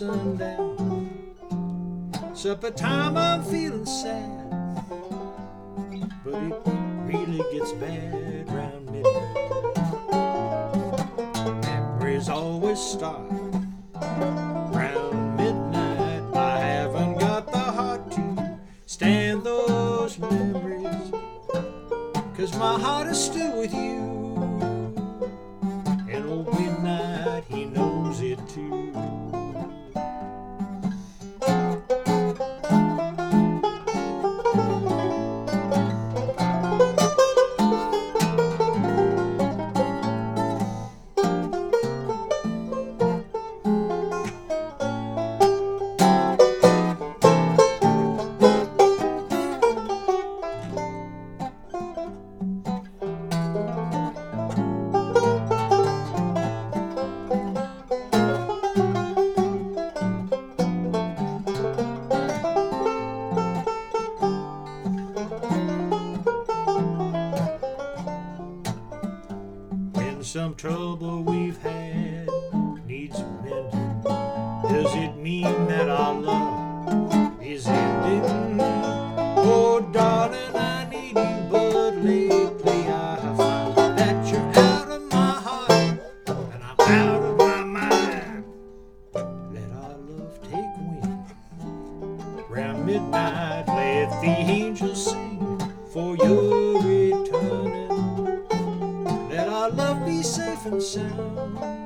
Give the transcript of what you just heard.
sundown. Supper time I'm feeling sad, but it really gets bad round midnight. Memories always start round midnight. I haven't got the heart to stand those memories, 'cause my heart is still with you. And old midnight, he knows it too. Some trouble we've had needs mending. Does it mean that our love is ending? Oh, darling, I need you, but lately I find that you're out of my heart and I'm out of my mind. Let our love take wing. Round midnight, let the angels sing for your returning. Let our love be safe and sound.